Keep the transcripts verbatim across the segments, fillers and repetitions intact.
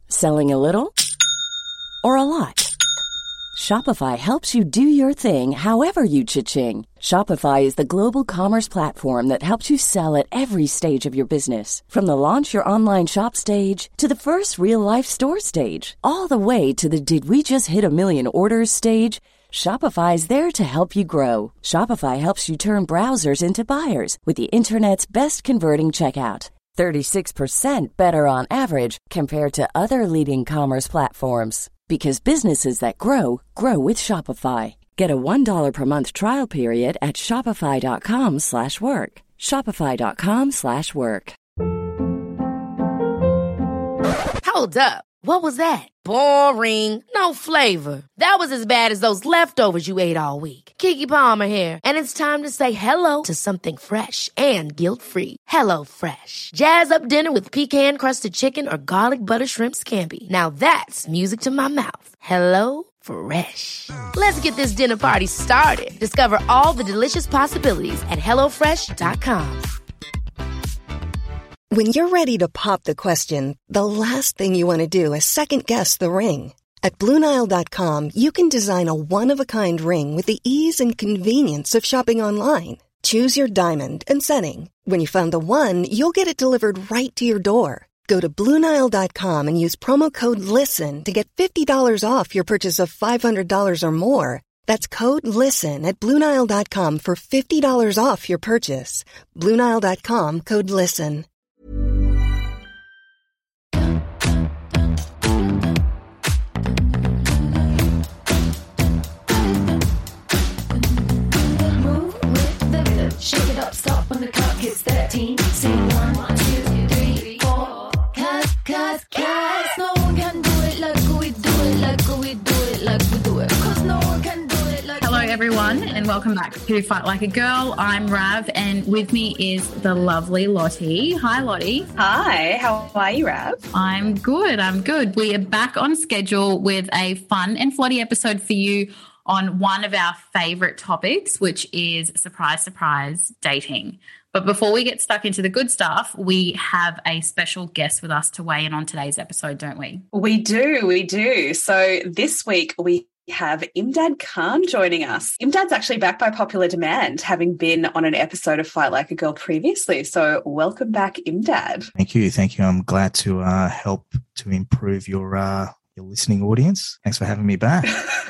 Selling a little or a lot? Shopify helps you do your thing however you cha-ching. Shopify is the global commerce platform that helps you sell at every stage of your business. From the launch your online shop stage to the first real-life store stage, all the way to the did we just hit a million orders stage. Shopify is there to help you grow. Shopify helps you turn browsers into buyers with the internet's best converting checkout. thirty-six percent better on average compared to other leading commerce platforms. Because businesses that grow, grow with Shopify. Get a one dollar per month trial period at shopify.com slash work. Shopify.com slash work. Hold up. What was that? Boring. No flavor. That was as bad as those leftovers you ate all week. Keke Palmer here. And it's time to say hello to something fresh and guilt-free. Hello Fresh. Jazz up dinner with pecan-crusted chicken or garlic butter shrimp scampi. Now that's music to my mouth. Hello Fresh. Let's get this dinner party started. Discover all the delicious possibilities at hello fresh dot com. When you're ready to pop the question, the last thing you want to do is second-guess the ring. At Blue Nile dot com, you can design a one-of-a-kind ring with the ease and convenience of shopping online. Choose your diamond and setting. When you find the one, you'll get it delivered right to your door. Go to Blue Nile dot com and use promo code LISTEN to get fifty dollars off your purchase of five hundred dollars or more. That's code LISTEN at Blue Nile dot com for fifty dollars off your purchase. Blue Nile dot com, code LISTEN. Shake it up, stop when the clock hits thirteen. Sing one, two, three, four. Cause, cause, cause no one can do it like we do it, like we do it, like we do it. Cause no one can do it like Hello everyone and welcome back to Fight Like a Girl. I'm Rav and with me is the lovely Lottie. Hi Lottie. Hi, how are you, Rav? I'm good, I'm good. We are back on schedule with a fun and flotty episode for you on one of our favourite topics, which is surprise, surprise, dating. But before we get stuck into the good stuff, we have a special guest with us to weigh in on today's episode, don't we? We do, we do. So this week we have Imdad Khan joining us. Imdad's actually back by popular demand, having been on an episode of Fight Like a Girl previously. So welcome back, Imdad. Thank you, thank you. I'm glad to uh, help to improve your uh, your listening audience. Thanks for having me back.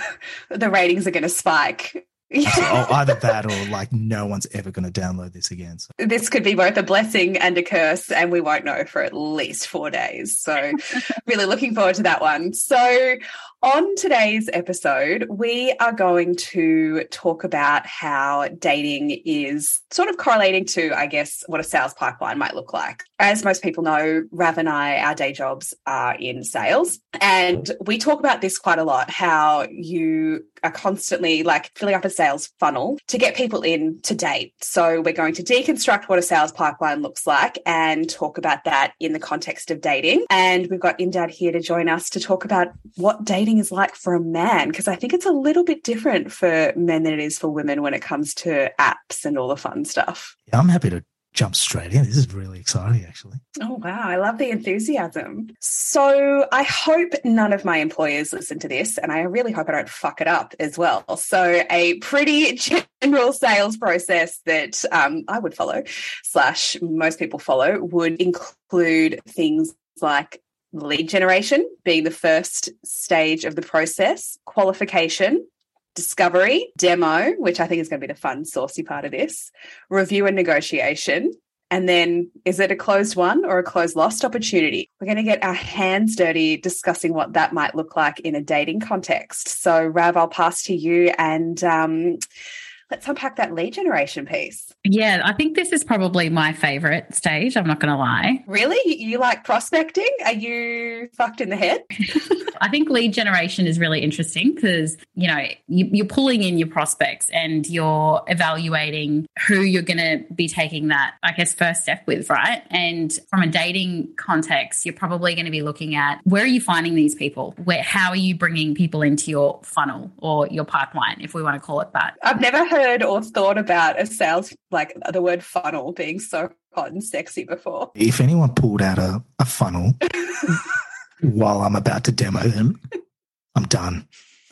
The ratings are going to spike. Oh, either that or like no one's ever going to download this again. So. This could be both a blessing and a curse, and we won't know for at least four days. So really looking forward to that one. So on today's episode, we are going to talk about how dating is sort of correlating to, I guess, what a sales pipeline might look like. As most people know, Rav and I, our day jobs are in sales, and we talk about this quite a lot, how you are constantly like filling up a sales funnel to get people in to date. So we're going to deconstruct what a sales pipeline looks like and talk about that in the context of dating. And we've got Imdad here to join us to talk about what dating is like for a man, because I think it's a little bit different for men than it is for women when it comes to apps and all the fun stuff. Yeah, I'm happy to jump straight in. This is really exciting, actually. Oh, wow. I love the enthusiasm. So I hope none of my employers listen to this, and I really hope I don't fuck it up as well. So a pretty general sales process that um, I would follow, slash most people follow, would include things like lead generation being the first stage of the process, qualification, discovery, demo, which I think is going to be the fun, saucy part of this, review and negotiation, and then is it a closed won or a closed lost opportunity? We're going to get our hands dirty discussing what that might look like in a dating context. So, Rav, I'll pass to you and um, let's unpack that lead generation piece. Yeah, I think this is probably my favourite stage, I'm not going to lie. Really? You like prospecting? Are you fucked in the head? I think lead generation is really interesting because, you know, you, you're pulling in your prospects and you're evaluating who you're going to be taking that, I guess, first step with, right? And from a dating context, you're probably going to be looking at where are you finding these people? Where, how are you bringing people into your funnel or your pipeline, if we want to call it that? I've never heard or thought about a sales, like the word funnel being so hot and sexy before. If anyone pulled out a, a funnel, while I'm about to demo them, I'm done.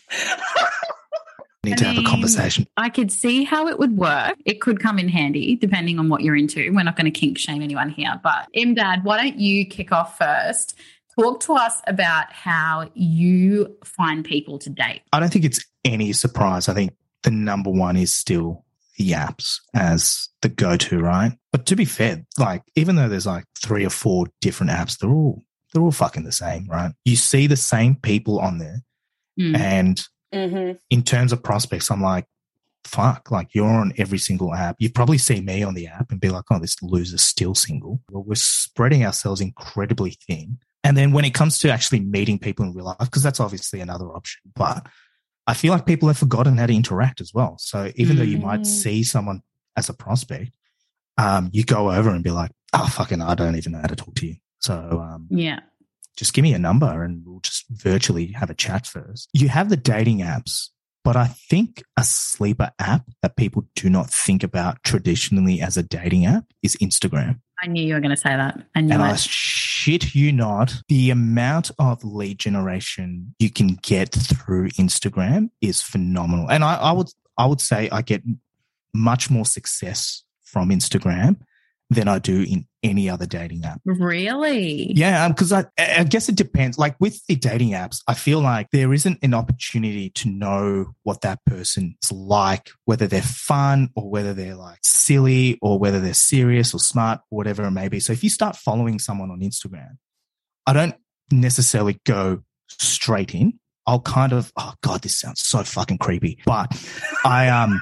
Need I to have mean, a conversation. I could see how it would work. It could come in handy depending on what you're into. We're not going to kink shame anyone here. But Imdad, why don't you kick off first? Talk to us about how you find people to date. I don't think it's any surprise. I think the number one is still the apps as the go-to, right? But to be fair, like even though there's like three or four different apps, they're all they're all fucking the same, right? You see the same people on there, mm. and mm-hmm. in terms of prospects, I'm like, fuck, like you're on every single app. You probably see me on the app and be like, oh, this loser's still single. Well, we're spreading ourselves incredibly thin. And then when it comes to actually meeting people in real life, because that's obviously another option, but I feel like people have forgotten how to interact as well. So even mm. though you might see someone as a prospect, um, you go over and be like, oh, fucking, I don't even know how to talk to you. So um, yeah, just give me a number and we'll just virtually have a chat first. You have the dating apps, but I think a sleeper app that people do not think about traditionally as a dating app is Instagram. I knew you were going to say that. I knew and it. I shit you not, the amount of lead generation you can get through Instagram is phenomenal. And I, I would I would say I get much more success from Instagram than I do in any other dating app. Really? Yeah, because um, I, I guess it depends. Like with the dating apps, I feel like there isn't an opportunity to know what that person's like, whether they're fun or whether they're like silly or whether they're serious or smart or whatever it may be. So if you start following someone on Instagram, I don't necessarily go straight in. I'll kind of, oh God, this sounds so fucking creepy. But I um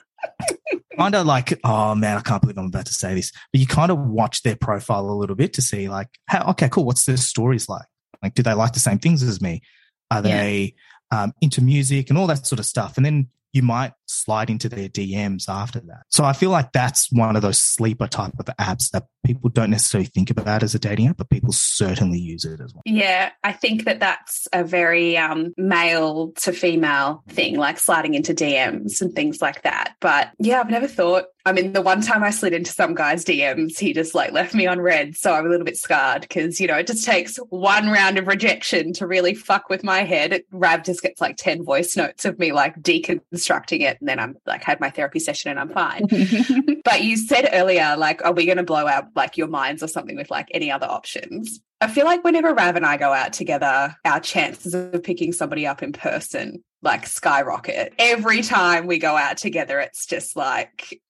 kind of like, oh man, I can't believe I'm about to say this. But you kind of watch their profile a little bit to see like, how, okay, cool, what's their stories like? Like, do they like the same things as me? Are they yeah. um, into music and all that sort of stuff? And then you might slide into their D Ms after that. So I feel like that's one of those sleeper type of apps that people don't necessarily think about as a dating app, but people certainly use it as well. Yeah, I think that that's a very um, male to female thing, like sliding into D Ms and things like that. But yeah, I've never thought, I mean, the one time I slid into some guy's D Ms, he just like left me on red. So I'm a little bit scarred because, you know, it just takes one round of rejection to really fuck with my head. It, Rav just gets like ten voice notes of me like deconstructing it. And then I'm like, had my therapy session and I'm fine. But you said earlier, like, are we going to blow out like your minds or something with like any other options? I feel like whenever Rav and I go out together, our chances of picking somebody up in person like skyrocket. Every time we go out together, it's just like...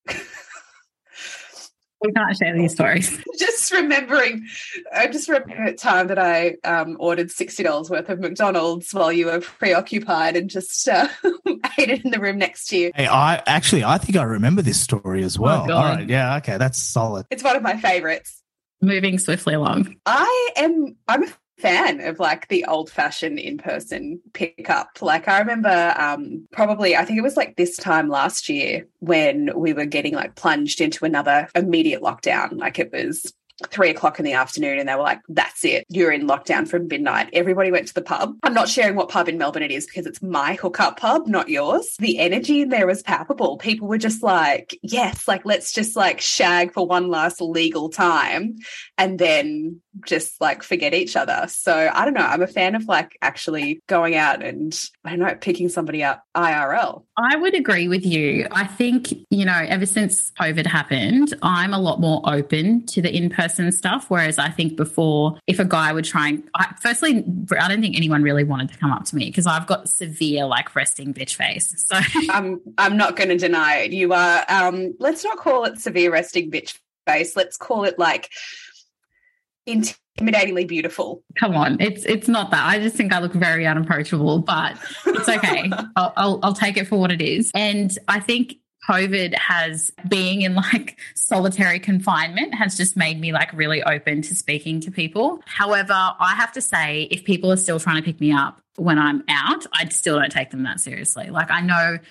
We can't share these stories. Just remembering, I just remember a time that I um, ordered sixty dollars worth of McDonald's while you were preoccupied and just uh, ate it in the room next to you. Hey, I actually, I think I remember this story as well. Oh, all right. Yeah. Okay. That's solid. It's one of my favorites. Moving swiftly along. I am, I'm a fan of like the old fashioned in-person pickup. Like I remember um, probably, I think it was like this time last year when we were getting like plunged into another immediate lockdown. Like it was three o'clock in the afternoon and they were like, that's it. You're in lockdown from midnight. Everybody went to the pub. I'm not sharing what pub in Melbourne it is because it's my hookup pub, not yours. The energy in there was palpable. People were just like, yes, like let's just like shag for one last legal time and then just like forget each other. So I don't know. I'm a fan of like actually going out and I don't know, picking somebody up I R L. I would agree with you. I think, you know, ever since COVID happened, I'm a lot more open to the in-person stuff. Whereas I think before, if a guy would try and, I, firstly, I don't think anyone really wanted to come up to me because I've got severe like resting bitch face. So I'm, I'm not going to deny it. You are, um, let's not call it severe resting bitch face. Let's call it like intimidatingly beautiful. Come on, it's it's not that. I just think I look very unapproachable, but it's okay. I'll, I'll I'll take it for what it is. And I think COVID has, being in like solitary confinement has just made me like really open to speaking to people. However, I have to say, if people are still trying to pick me up when I'm out, I still don't take them that seriously. Like I know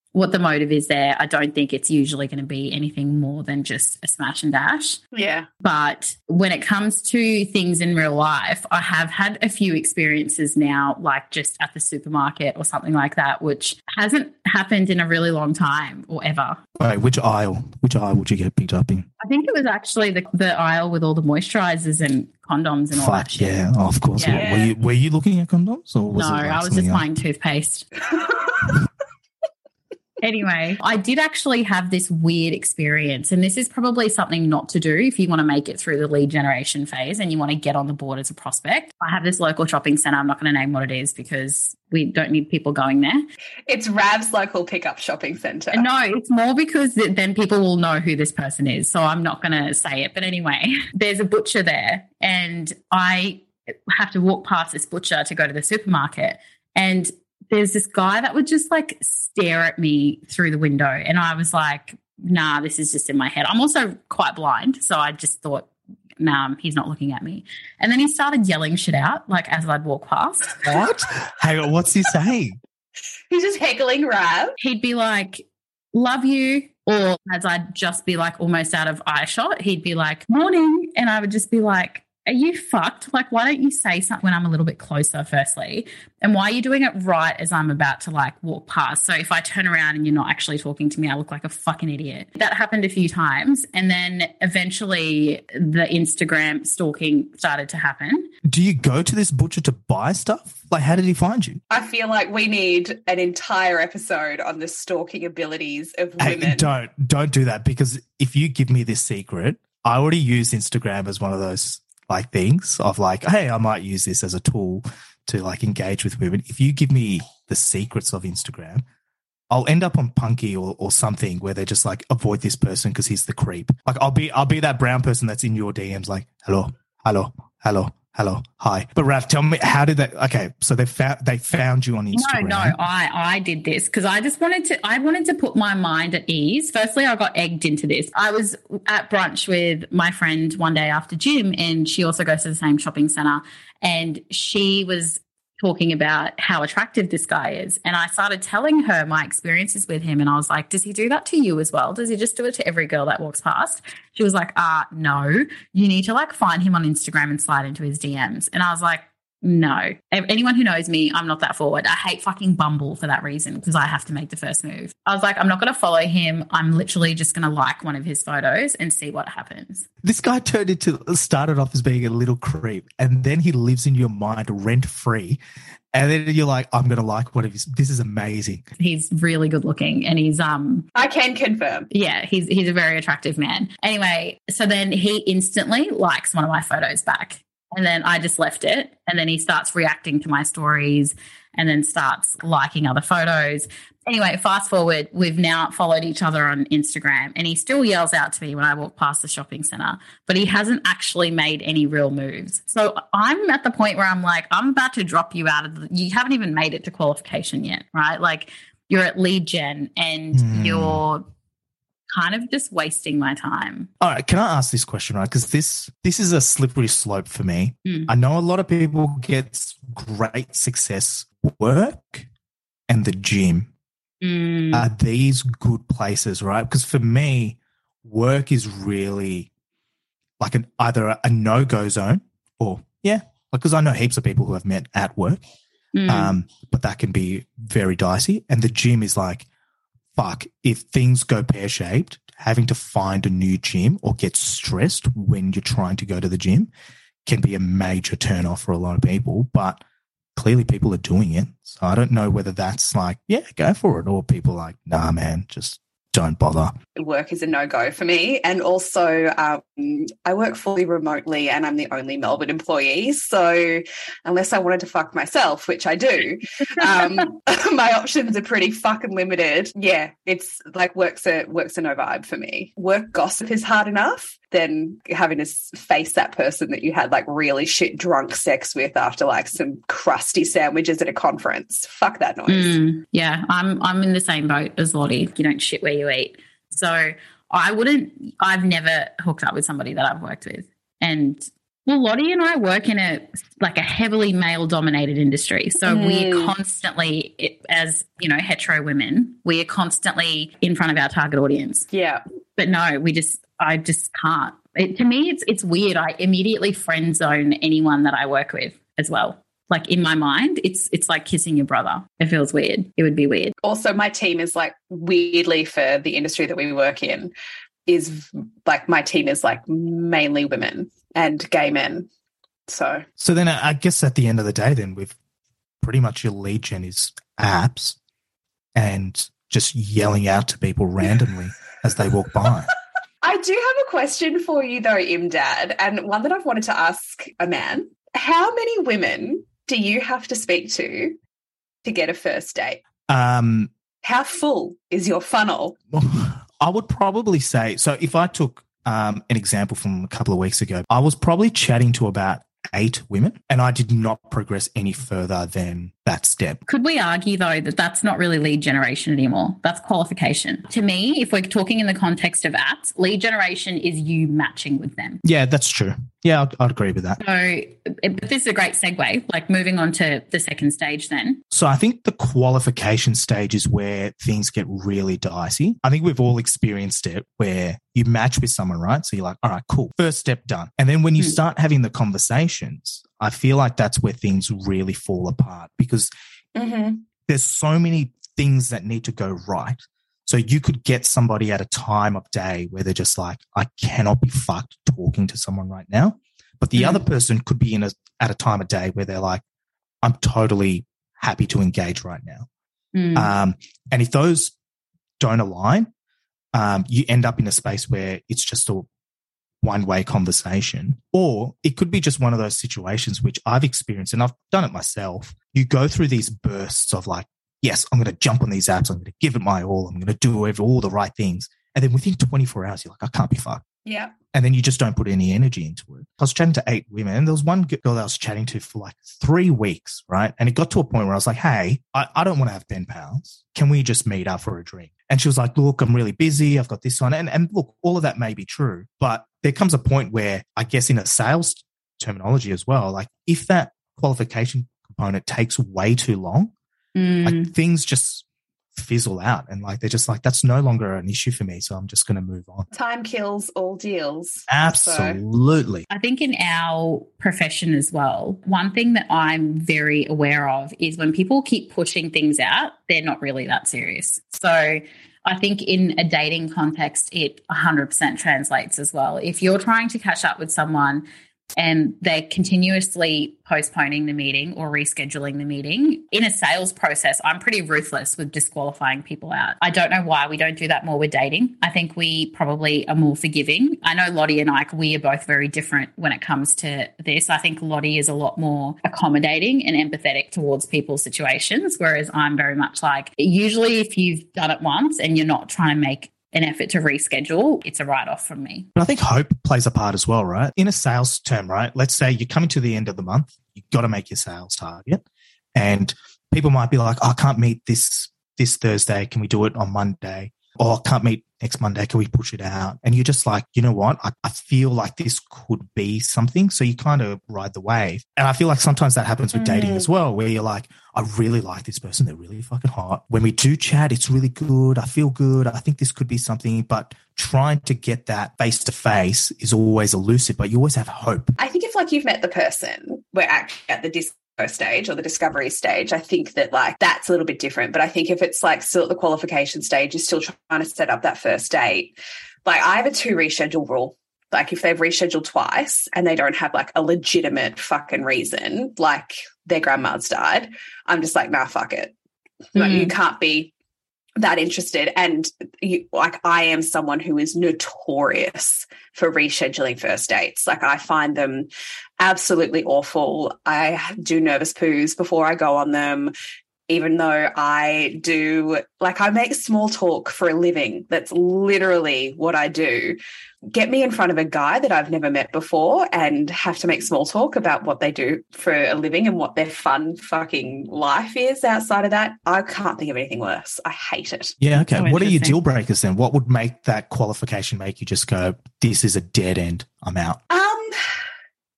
what the motive is there. I don't think it's usually going to be anything more than just a smash and dash. Yeah. But when it comes to things in real life, I have had a few experiences now, like just at the supermarket or something like that, which hasn't happened in a really long time or ever. Wait, which aisle? Which aisle would you get picked up in? I think it was actually the, the aisle with all the moisturizers and condoms and all Fuck that shit. yeah, oh, of course. Yeah. Were you were you looking at condoms or was No, it like I was something just else? buying toothpaste. Anyway, I did actually have this weird experience, and this is probably something not to do if you want to make it through the lead generation phase and you want to get on the board as a prospect. I have this local shopping centre. I'm not going to name what it is because we don't need people going there. It's Rav's local pickup shopping centre. No, it's more because then people will know who this person is, so I'm not going to say it. But anyway, there's a butcher there, and I have to walk past this butcher to go to the supermarket, and there's this guy that would just like stare at me through the window. And I was like, nah, this is just in my head. I'm also quite blind. So I just thought, nah, he's not looking at me. And then he started yelling shit out, like as I'd walk past. What? Hang on, what's he saying? He's just heckling Rav. He'd be like, love you. Or as I'd just be like almost out of eye shot, he'd be like, morning. And I would just be like, are you fucked? Like, why don't you say something when I'm a little bit closer, firstly? And why are you doing it right as I'm about to, like, walk past? So if I turn around and you're not actually talking to me, I look like a fucking idiot. That happened a few times. And then eventually the Instagram stalking started to happen. Do you go to this butcher to buy stuff? Like, how did he find you? I feel like we need an entire episode on the stalking abilities of women. Hey, don't, don't do that, because if you give me this secret, I already use Instagram as one of those like things of like, hey, I might use this as a tool to like engage with women. If you give me the secrets of Instagram, I'll end up on Punky or, or something where they're just like, avoid this person because he's the creep. Like I'll be I'll be that brown person that's in your D Ms like, hello, hello, hello, hello, hi. But Rav, tell me, how did that? Okay, so they found they found you on Instagram. No, no, I I did this because I just wanted to. I wanted to put my mind at ease. Firstly, I got egged into this. I was at brunch with my friend one day after gym, and she also goes to the same shopping centre, and she was talking about how attractive this guy is. And I started telling her my experiences with him. And I was like, does he do that to you as well? Does he just do it to every girl that walks past? She was like, ah, uh, no, you need to like find him on Instagram and slide into his D Ms. And I was like, no. Anyone who knows me, I'm not that forward. I hate fucking Bumble for that reason because I have to make the first move. I was like, I'm not going to follow him. I'm literally just going to like one of his photos and see what happens. This guy turned into, started off as being a little creep, and then he lives in your mind rent free. And then you're like, I'm going to like one of his. This is amazing. He's really good looking, and he's um. I can confirm. Yeah, he's he's a very attractive man. Anyway, so then he instantly likes one of my photos back. And then I just left it. And then he starts reacting to my stories and then starts liking other photos. Anyway, fast forward, we've now followed each other on Instagram, and he still yells out to me when I walk past the shopping centre, but he hasn't actually made any real moves. So I'm at the point where I'm like, I'm about to drop you out of the, you haven't even made it to qualification yet, right? Like you're at lead gen and mm. you're kind of just wasting my time. All right, can I ask this question, right? Because this this is a slippery slope for me. Mm. I know a lot of people get great success work and the gym. Mm. Are these good places, right? Because for me, work is really like an either a, a no-go zone or, yeah, because I know heaps of people who have met at work, mm. um, but that can be very dicey. And the gym is like, fuck, if things go pear-shaped, having to find a new gym or get stressed when you're trying to go to the gym can be a major turn-off for a lot of people, but clearly people are doing it. So I don't know whether that's like, yeah, go for it, or people like, nah, man, just don't bother. Work is a no-go for me. And also um, I work fully remotely and I'm the only Melbourne employee. So unless I wanted to fuck myself, which I do, um, my options are pretty fucking limited. Yeah, it's like work's a, work's a no vibe for me. Work gossip is hard enough than having to face that person that you had like really shit drunk sex with after like some crusty sandwiches at a conference. Fuck that noise. Mm, yeah, I'm I'm in the same boat as Lottie. You don't shit where you eat. So I wouldn't, I've never hooked up with somebody that I've worked with. And Well, Lottie and I work in a like a heavily male-dominated industry, so mm. we're constantly, as you know, hetero women, we are constantly in front of our target audience. Yeah, but no, we just, I just can't. It, to me, it's it's weird. I immediately friend zone anyone that I work with as well. Like in my mind, it's it's like kissing your brother. It feels weird. It would be weird. Also, my team is like weirdly for the industry that we work in. Is like my team is like mainly women and gay men. So so then I guess at the end of the day, then we've pretty much your lead gen is apps and just yelling out to people randomly as they walk by. I do have a question for you though, Imdad, and one that I've wanted to ask a man. How many women do you have to speak to to get a first date? Um, How full is your funnel? I would probably say, so if I took um, an example from a couple of weeks ago, I was probably chatting to about eight women and I did not progress any further than that step. Could we argue, though, that that's not really lead generation anymore? That's qualification. To me, if we're talking in the context of apps, lead generation is you matching with them. Yeah, that's true. Yeah, I'd, I'd agree with that. So but this is a great segue, like moving on to the second stage then. So I think the qualification stage is where things get really dicey. I think we've all experienced it where you match with someone, right? So you're like, all right, cool. First step done. And then when you hmm. start having the conversations, I feel like that's where things really fall apart because mm-hmm. there's so many things that need to go right. So you could get somebody at a time of day where they're just like, I cannot be fucked talking to someone right now. But the mm. other person could be in a, at a time of day where they're like, I'm totally happy to engage right now. Mm. Um, and if those don't align, um, you end up in a space where it's just a one-way conversation, or it could be just one of those situations which I've experienced and I've done it myself. You go through these bursts of like, yes, I'm going to jump on these apps. I'm going to give it my all. I'm going to do every, all the right things. And then within twenty-four hours, you're like, I can't be fucked. Yeah. And then you just don't put any energy into it. I was chatting to eight women and there was one girl that I was chatting to for like three weeks, right? And it got to a point where I was like, hey, I, I don't want to have pen pals. Can we just meet up for a drink? And she was like, look, I'm really busy. I've got this on. And, and look, all of that may be true. But there comes a point where I guess in a sales terminology as well, like if that qualification component takes way too long, mm. like things just fizzle out and like they're just like, that's no longer an issue for me, so I'm just going to move on. Time kills all deals. Absolutely. So. I think in our profession as well, one thing that I'm very aware of is when people keep pushing things out, they're not really that serious. So I think in a dating context, it one hundred percent translates as well. If you're trying to catch up with someone and they're continuously postponing the meeting or rescheduling the meeting, in a sales process, I'm pretty ruthless with disqualifying people out. I don't know why we don't do that more with dating. I think we probably are more forgiving. I know Lottie and I, we are both very different when it comes to this. I think Lottie is a lot more accommodating and empathetic towards people's situations, whereas I'm very much like, usually if you've done it once and you're not trying to make an effort to reschedule, it's a write-off from me. But I think hope plays a part as well, right? In a sales term, right? Let's say you're coming to the end of the month, you've got to make your sales target. And people might be like, oh, I can't meet this this Thursday. Can we do it on Monday? Or I can't meet next Monday. Can we push it out? And you're just like, you know what? I, I feel like this could be something. So you kind of ride the wave. And I feel like sometimes that happens with mm. dating as well, where you're like, I really like this person. They're really fucking hot. When we do chat, it's really good. I feel good. I think this could be something. But trying to get that face to face is always elusive, but you always have hope. I think if like you've met the person, we're actually at the dis- stage or the discovery stage, I think that like that's a little bit different. But I think if it's like still at the qualification stage, you're still trying to set up that first date. Like I have a two reschedule rule. Like if they've rescheduled twice and they don't have like a legitimate fucking reason, like their grandma's died, I'm just like, nah, fuck it. Mm. Like you can't be that interested. And you, like I am someone who is notorious for rescheduling first dates. Like I find them absolutely awful. I do nervous poos before I go on them, even though I do, like I make small talk for a living. That's literally what I do. Get me in front of a guy that I've never met before and have to make small talk about what they do for a living and what their fun fucking life is outside of that. I can't think of anything worse. I hate it. Yeah, okay. So what are your deal breakers then? What would make that qualification make you just go, this is a dead end, I'm out? Um,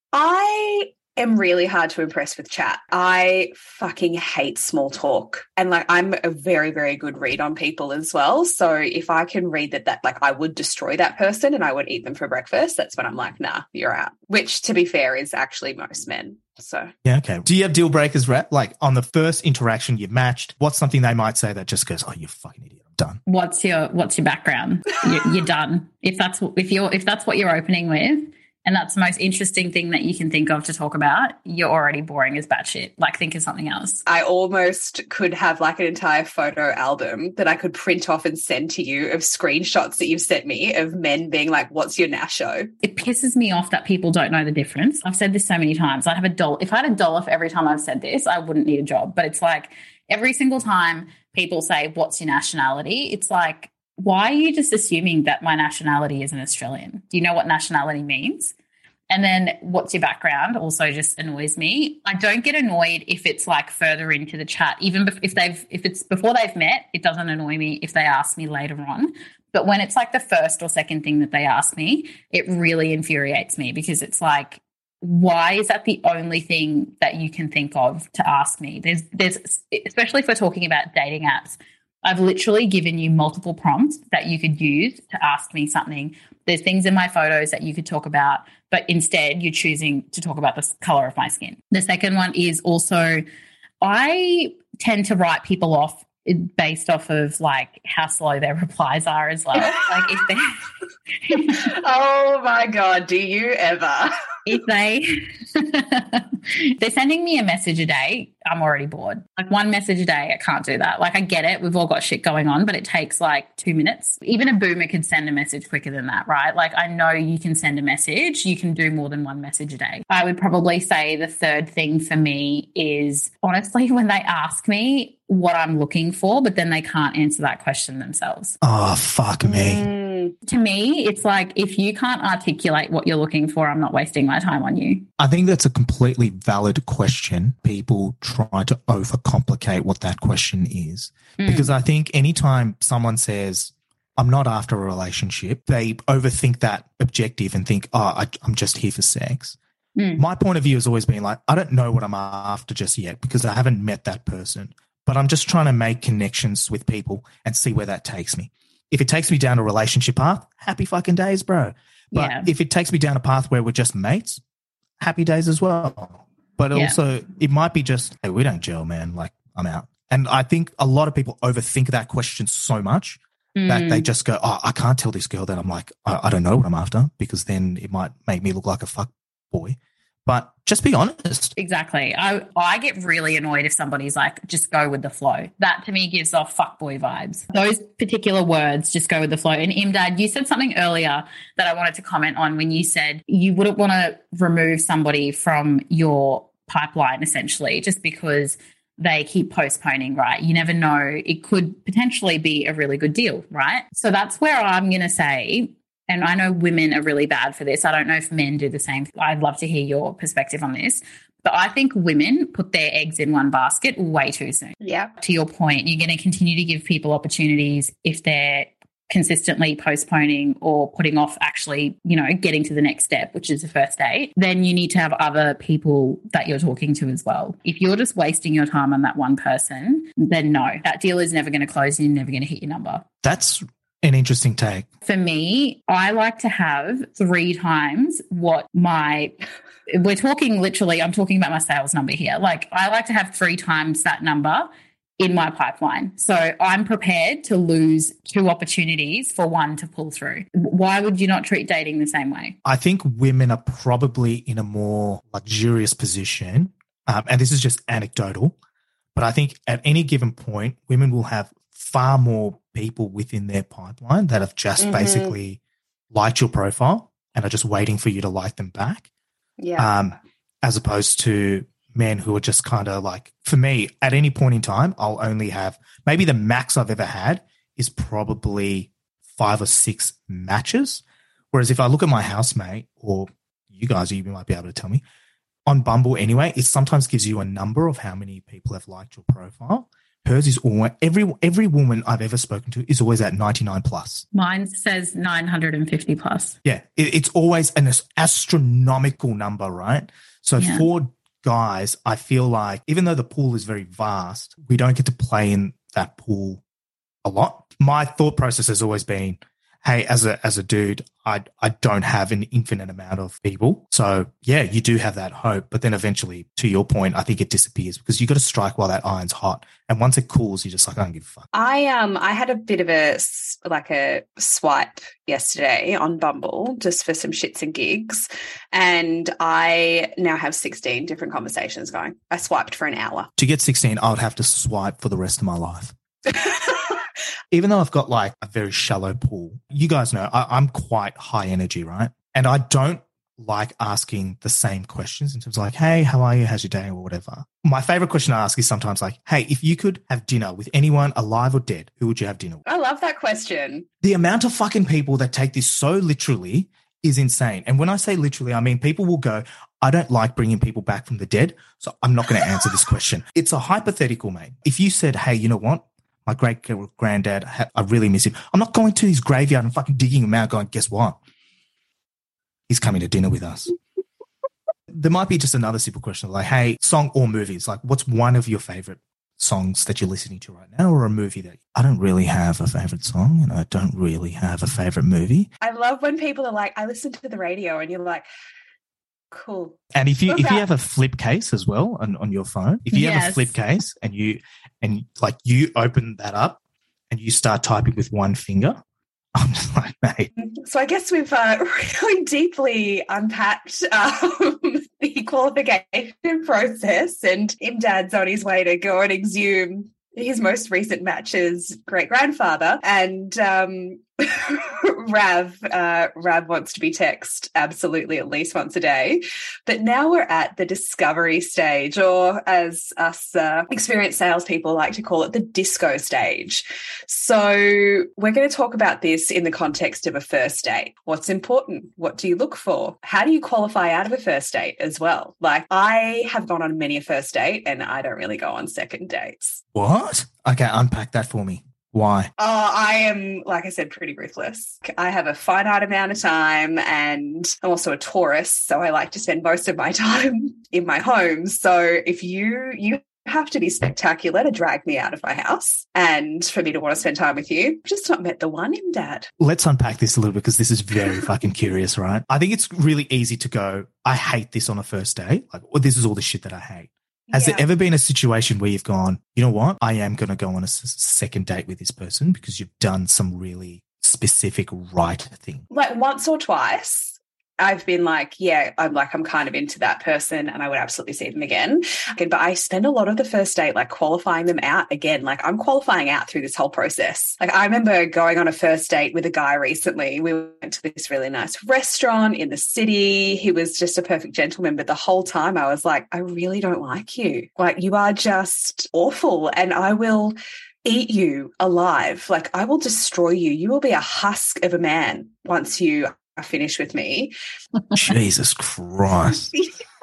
I am really hard to impress with chat. I fucking hate small talk. And like, I'm a very, very good read on people as well. So if I can read that, that like I would destroy that person and I would eat them for breakfast, that's when I'm like, nah, you're out. Which to be fair is actually most men. So yeah, okay. Do you have deal breakers, Rhett? Like on the first interaction you've matched, what's something they might say that just goes, oh, you fucking idiot, I'm done. What's your What's your background? You're, you're done. If that's if you're if that's what you're opening with, and that's the most interesting thing that you can think of to talk about, you're already boring as batshit. Like, think of something else. I almost could have like an entire photo album that I could print off and send to you of screenshots that you've sent me of men being like, what's your nasho? It pisses me off that people don't know the difference. I've said this so many times. I have a dollar. If I had a dollar for every time I've said this, I wouldn't need a job. But it's like every single time people say, what's your nationality? It's like, why are you just assuming that my nationality is an Australian? Do you know what nationality means? And then what's your background also just annoys me. I don't get annoyed if it's like further into the chat. Even if they've, if it's before they've met, it doesn't annoy me if they ask me later on. But when it's like the first or second thing that they ask me, it really infuriates me because it's like, why is that the only thing that you can think of to ask me? There's, there's, especially if we're talking about dating apps, I've literally given you multiple prompts that you could use to ask me something. There's things in my photos that you could talk about, but instead you're choosing to talk about the color of my skin. The second one is also, I tend to write people off based off of like how slow their replies are as well. Like if they oh my God, do you ever? If they they're sending me a message a day, I'm already bored. Like one message a day, I can't do that. Like I get it, we've all got shit going on, but it takes like two minutes. Even a boomer could send a message quicker than that, right? Like I know you can send a message, you can do more than one message a day. I would probably say the third thing for me is honestly when they ask me what I'm looking for, but then they can't answer that question themselves. Oh, fuck me. Mm. To me, it's like if you can't articulate what you're looking for, I'm not wasting my time on you. I think that's a completely valid question. People try to overcomplicate what that question is. Mm. Because I think anytime someone says, I'm not after a relationship, they overthink that objective and think, oh, I, I'm just here for sex. Mm. My point of view has always been like, I don't know what I'm after just yet because I haven't met that person, but I'm just trying to make connections with people and see where that takes me. If it takes me down a relationship path, happy fucking days, bro. But yeah. if it takes me down a path where we're just mates, happy days as well. But yeah. also it might be just, hey, we don't gel, man. Like I'm out. And I think a lot of people overthink that question so much mm. that they just go, oh, I can't tell this girl that I'm like, I, I don't know what I'm after because then it might make me look like a fuck boy. But just be honest. Exactly. I I get really annoyed if somebody's like, just go with the flow. That to me gives off fuckboy vibes. Those particular words, just go with the flow. And Imdad, you said something earlier that I wanted to comment on when you said you wouldn't want to remove somebody from your pipeline essentially just because they keep postponing, right? You never know. It could potentially be a really good deal, right? So that's where I'm going to say, and I know women are really bad for this. I don't know if men do the same. I'd love to hear your perspective on this. But I think women put their eggs in one basket way too soon. Yeah. To your point, you're going to continue to give people opportunities if they're consistently postponing or putting off actually, you know, getting to the next step, which is the first date. Then you need to have other people that you're talking to as well. If you're just wasting your time on that one person, then no, that deal is never going to close and you're never going to hit your number. That's an interesting take. For me, I like to have three times what my, we're talking literally, I'm talking about my sales number here. Like I like to have three times that number in my pipeline. So I'm prepared to lose two opportunities for one to pull through. Why would you not treat dating the same way? I think women are probably in a more luxurious position. Um, and this is just anecdotal, but I think at any given point, women will have far more people within their pipeline that have just mm-hmm. basically liked your profile and are just waiting for you to like them back. Yeah. Um, as opposed to men who are just kind of like, for me, at any point in time, I'll only have, maybe the max I've ever had is probably five or six matches. Whereas if I look at my housemate, or you guys, you might be able to tell me, on Bumble anyway, it sometimes gives you a number of how many people have liked your profile. hers is always, every every woman I've ever spoken to is always at ninety-nine plus. Mine says nine hundred fifty plus. Yeah, it, it's always an astronomical number, right? So Yeah. for guys, I feel like even though the pool is very vast, we don't get to play in that pool a lot. My thought process has always been, hey, as a as a dude, I I don't have an infinite amount of people. So yeah, you do have that hope, but then eventually, to your point, I think it disappears because you got to strike while that iron's hot, and once it cools, you're just like, I don't give a fuck. I um I had a bit of a s- like a swipe yesterday on Bumble just for some shits and gigs, and I now have sixteen different conversations going. I swiped for an hour. To get sixteen, I would have to swipe for the rest of my life. Even though I've got like a very shallow pool, you guys know I, I'm quite high energy, right? And I don't like asking the same questions in terms of like, hey, how are you? How's your day? Or whatever. My favorite question to ask is sometimes like, hey, if you could have dinner with anyone alive or dead, who would you have dinner with? I love that question. The amount of fucking people that take this so literally is insane. And when I say literally, I mean people will go, I don't like bringing people back from the dead, so I'm not going to answer this question. It's a hypothetical, mate. If you said, hey, you know what? My great granddad, I really miss him. I'm not going to his graveyard and fucking digging him out going, guess what? He's coming to dinner with us. There might be just another simple question like, hey, song or movies? Like, what's one of your favorite songs that you're listening to right now, or a movie that I don't really have a favorite song and I don't really have a favorite movie? I love when people are like, I listen to the radio, and you're like, cool. And if you What if you about- have a flip case as well on, on your phone, if you have Yes. a flip case and you and like you open that up and you start typing with one finger, I'm just like, mate. So I guess we've uh, really deeply unpacked um, the qualification process, and Imdad's on his way to go and exhume his most recent match's great-grandfather. And um, Rav, uh, Rav wants to be text absolutely at least once a day. But now we're at the discovery stage, or as us uh, experienced salespeople like to call it, the disco stage. So we're going to talk about this in the context of a first date. What's important? What do you look for? How do you qualify out of a first date as well? Like, I have gone on many a first date, and I don't really go on second dates. What? Okay, unpack that for me. Why? Oh, I am, like I said, pretty ruthless. I have a finite amount of time, and I'm also a Taurus, so I like to spend most of my time in my home. So if you you have to be spectacular to drag me out of my house and for me to want to spend time with you, I've just not met the one, Imdad. Let's unpack this a little bit because this is very fucking curious, right? I think it's really easy to go, I hate this on a first date. Like, well, this is all the shit that I hate. Has Yeah. there ever been a situation where you've gone, you know what? I am going to go on a s- second date with this person because you've done some really specific right thing? Like once or twice, I've been like, yeah, I'm like, I'm kind of into that person and I would absolutely see them again. Okay, but I spend a lot of the first date like qualifying them out again. Like I'm qualifying out through this whole process. Like I remember going on a first date with a guy recently. We went to this really nice restaurant in the city. He was just a perfect gentleman. But the whole time I was like, I really don't like you. Like you are just awful, and I will eat you alive. Like I will destroy you. You will be a husk of a man once you are finished with me. Jesus Christ.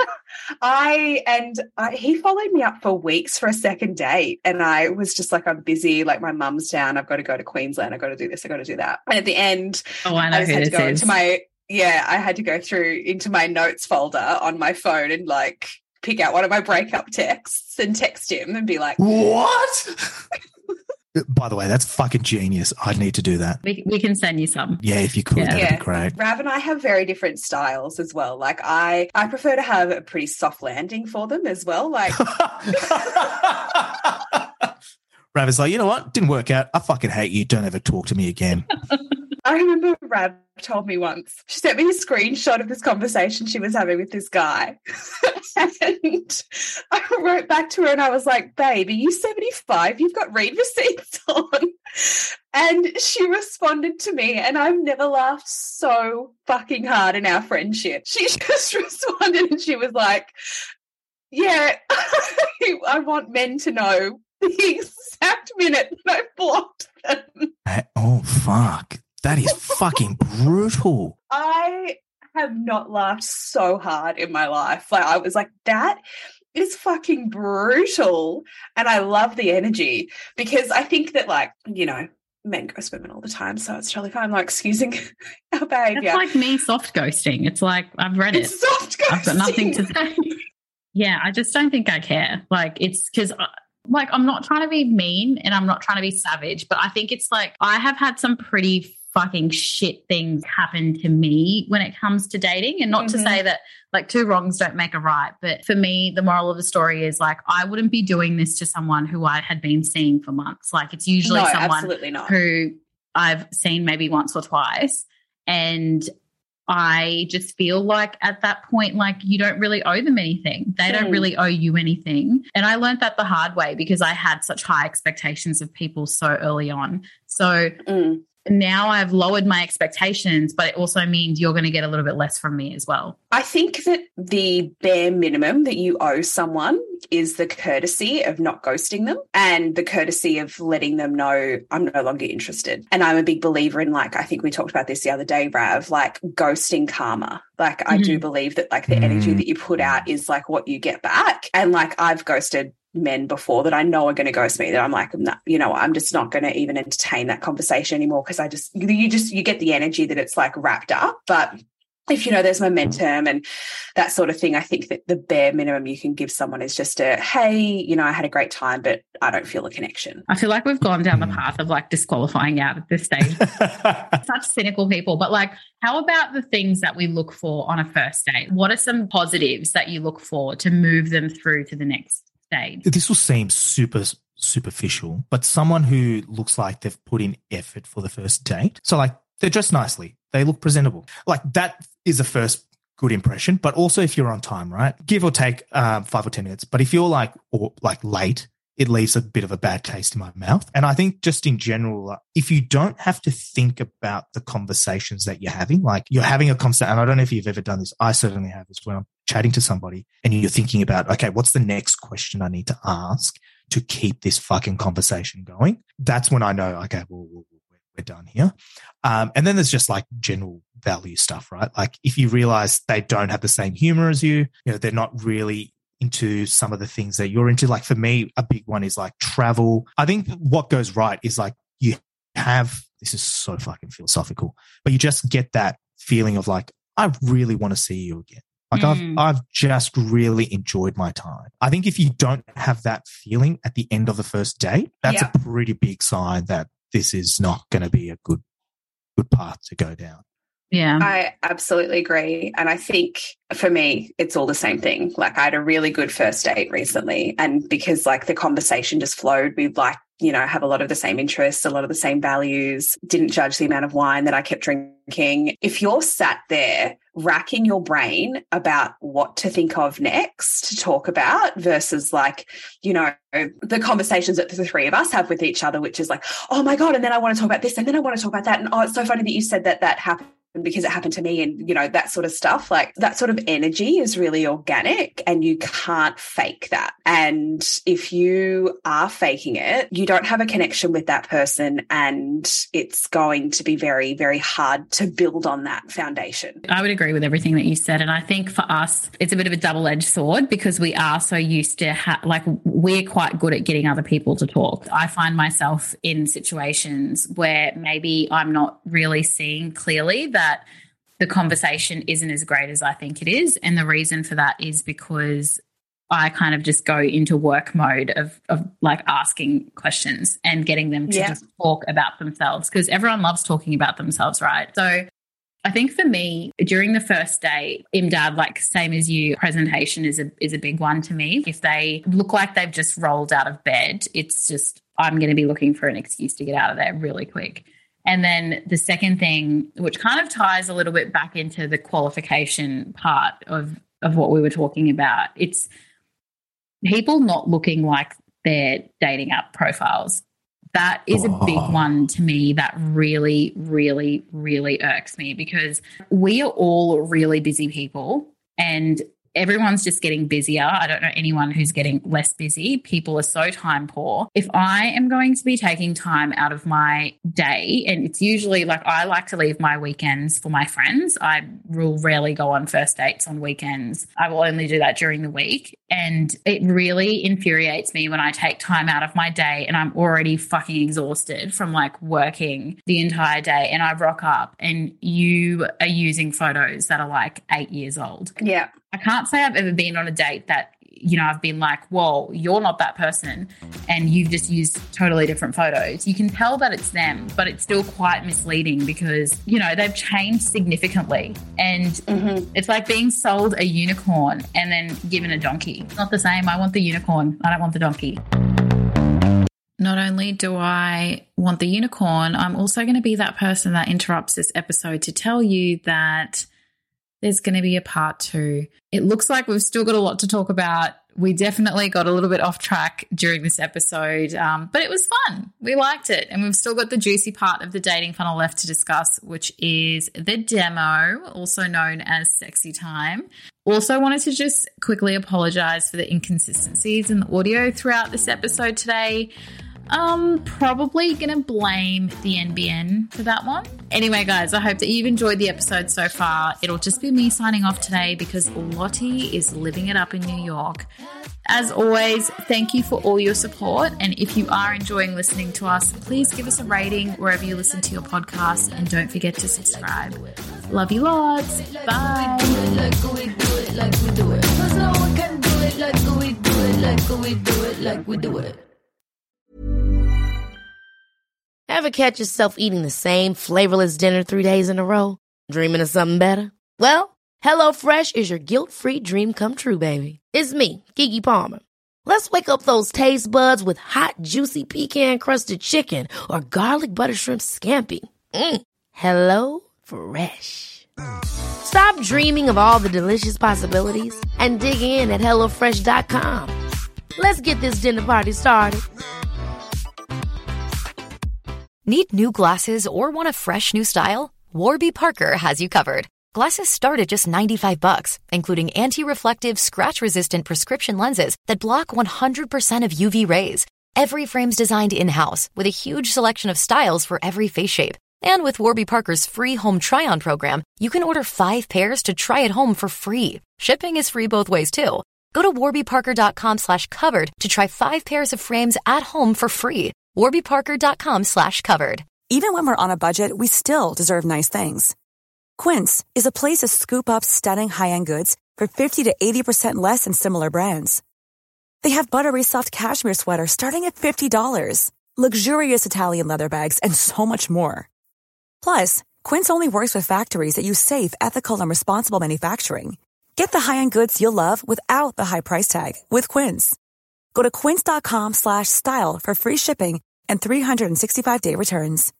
I and I, he followed me up for weeks for a second date, and I was just like, I'm busy, like my mum's down, I've got to go to Queensland, I've got to do this, I've got to do that. And at the end, Oh, I know I just who had to this go is. into my yeah, I had to go through into my notes folder on my phone and like pick out one of my breakup texts and text him and be like, What? By the way, that's fucking genius. I'd need to do that. we, we can send you some. Yeah, if you could, Yeah. that'd yeah. be great. Rav and I have very different styles as well. Like I, I prefer to have a pretty soft landing for them as well. Like Rav is like, you know what? Didn't work out. I fucking hate you. Don't ever talk to me again. I remember Rav told me once, she sent me a screenshot of this conversation she was having with this guy. And I wrote back to her and I was like, babe, are you seventy-five? You've got read receipts on. And she responded to me, and I've never laughed so fucking hard in our friendship. She just responded and she was like, yeah, I want men to know the exact minute that I blocked them. Hey, oh, fuck. That is fucking brutal. I have not laughed so hard in my life. Like I was like, that is fucking brutal. And I love the energy because I think that, like, you know, men ghost women all the time, so it's totally fine. I'm like excusing our behaviour. It's like me soft ghosting. It's like, I've read it's it. Soft ghosting. I've got nothing to say. Yeah, I just don't think I care. Like, it's because, like, I'm not trying to be mean and I'm not trying to be savage, but I think it's like I have had some pretty fucking shit things happen to me when it comes to dating. And not mm-hmm. to say that, like, two wrongs don't make a right, but for me, the moral of the story is, like, I wouldn't be doing this to someone who I had been seeing for months. Like, it's usually no, someone absolutely not. who I've seen maybe once or twice, and I just feel like at that point, like, you don't really owe them anything. They don't mm. really owe you anything. And I learned that the hard way because I had such high expectations of people so early on. So mm. now I've lowered my expectations, but it also means you're going to get a little bit less from me as well. I think that the bare minimum that you owe someone is the courtesy of not ghosting them and the courtesy of letting them know I'm no longer interested. And I'm a big believer in, like, I think we talked about this the other day, Rav, like ghosting karma. Like, mm-hmm. I do believe that, like, the mm-hmm. energy that you put out is like what you get back. And, like, I've ghosted men before that I know are going to ghost me, that I'm like, nah, you know, I'm just not going to even entertain that conversation anymore because I just, you just, you get the energy that it's like wrapped up. But if, you know, there's momentum and that sort of thing, I think that the bare minimum you can give someone is just a, hey, you know, I had a great time, but I don't feel a connection. I feel like we've gone down the path of, like, disqualifying out at this stage. Such cynical people. But, like, how about the things that we look for on a first date? What are some positives that you look for to move them through to the next stage? This will seem super superficial, but someone who looks like they've put in effort for the first date. So, like, they're dressed nicely. They look presentable. Like, that is the first good impression. But also if you're on time, right? Give or take um, five or ten minutes. But if you're like, or like late, it leaves a bit of a bad taste in my mouth. And I think just in general, uh, if you don't have to think about the conversations that you're having, like you're having a conversation, and I don't know if you've ever done this. I certainly have, is when I'm chatting to somebody and you're thinking about, okay, what's the next question I need to ask to keep this fucking conversation going? That's when I know, okay, well, we're done here. Um, and then there's just like general value stuff, right? Like if you realize they don't have the same humor as you, you know, they're not really into some of the things that you're into. Like for me, a big one is like travel. I think what goes right is like you have, this is so fucking philosophical, but you just get that feeling of like, I really want to see you again. Like mm. I've, I've just really enjoyed my time. I think if you don't have that feeling at the end of the first date, that's yeah. a pretty big sign that this is not going to be a good, good path to go down. Yeah. I absolutely agree. And I think for me, it's all the same thing. Like I had a really good first date recently, and because like the conversation just flowed, we like, you know, have a lot of the same interests, a lot of the same values, didn't judge the amount of wine that I kept drinking. If you're sat there racking your brain about what to think of next to talk about versus like, you know, the conversations that the three of us have with each other, which is like, oh my God, and then I want to talk about this and then I want to talk about that. And oh, it's so funny that you said that that happened because it happened to me, and, you know, that sort of stuff. Like that sort of energy is really organic and you can't fake that. And if you are faking it, you don't have a connection with that person, and it's going to be very, very hard to build on that foundation. I would agree with everything that you said. And I think for us, it's a bit of a double-edged sword because we are so used to, ha- like, we're quite good at getting other people to talk. I find myself in situations where maybe I'm not really seeing clearly that the conversation isn't as great as I think it is. And the reason for that is because I kind of just go into work mode of, of like asking questions and getting them to yeah. just talk about themselves, because everyone loves talking about themselves, right? So I think for me, during the first day, Imdad, like same as you, presentation is a is a big one to me. If they look like they've just rolled out of bed, it's just, I'm going to be looking for an excuse to get out of there really quick. And then the second thing, which kind of ties a little bit back into the qualification part of, of what we were talking about, it's people not looking like their dating app profiles. That is a big one to me that really, really, really irks me, because we are all really busy people, and everyone's just getting busier. I don't know anyone who's getting less busy. People are so time poor. If I am going to be taking time out of my day, and it's usually like I like to leave my weekends for my friends. I will rarely go on first dates on weekends. I will only do that during the week. And it really infuriates me when I take time out of my day and I'm already fucking exhausted from like working the entire day, and I rock up and you are using photos that are like eight years old. Yeah. I can't say I've ever been on a date that, you know, I've been like, whoa, you're not that person and you've just used totally different photos. You can tell that it's them, but it's still quite misleading because, you know, they've changed significantly. And mm-hmm. it's like being sold a unicorn and then given a donkey. It's not the same. I want the unicorn. I don't want the donkey. Not only do I want the unicorn, I'm also going to be that person that interrupts this episode to tell you that there's going to be a part two. It looks like we've still got a lot to talk about. We definitely got a little bit off track during this episode, um, but it was fun. We liked it. And we've still got the juicy part of the dating funnel left to discuss, which is the demo, also known as sexy time. Also wanted to just quickly apologize for the inconsistencies in the audio throughout this episode today. Um, probably going to blame the N B N for that one. Anyway, guys, I hope that you've enjoyed the episode so far. It'll just be me signing off today because Lottie is living it up in New York. As always, thank you for all your support. And if you are enjoying listening to us, please give us a rating wherever you listen to your podcast. And don't forget to subscribe. Love you lots. Bye. Ever catch yourself eating the same flavorless dinner three days in a row? Dreaming of something better? Well, HelloFresh is your guilt-free dream come true, baby. It's me, Keke Palmer. Let's wake up those taste buds with hot, juicy pecan-crusted chicken or garlic butter shrimp scampi. Mm. Hello Fresh. Stop dreaming of all the delicious possibilities and dig in at hello fresh dot com. Let's get this dinner party started. Need new glasses or want a fresh new style? Warby Parker has you covered. Glasses start at just ninety-five bucks, including anti-reflective, scratch-resistant prescription lenses that block one hundred percent of U V rays. Every frame's designed in-house with a huge selection of styles for every face shape. And with Warby Parker's free home try-on program, you can order five pairs to try at home for free. Shipping is free both ways, too. Go to warby parker dot com slash covered to try five pairs of frames at home for free. warby parker dot com slash covered. Even when we're on a budget, we still deserve nice things. Quince is a place to scoop up stunning high-end goods for fifty to eighty percent less than similar brands. They have buttery soft cashmere sweaters starting at fifty dollars, luxurious Italian leather bags, and so much more. Plus, Quince only works with factories that use safe, ethical, and responsible manufacturing. Get the high-end goods you'll love without the high price tag with Quince. Go to quince dot com slash style for free shipping and three sixty-five day returns.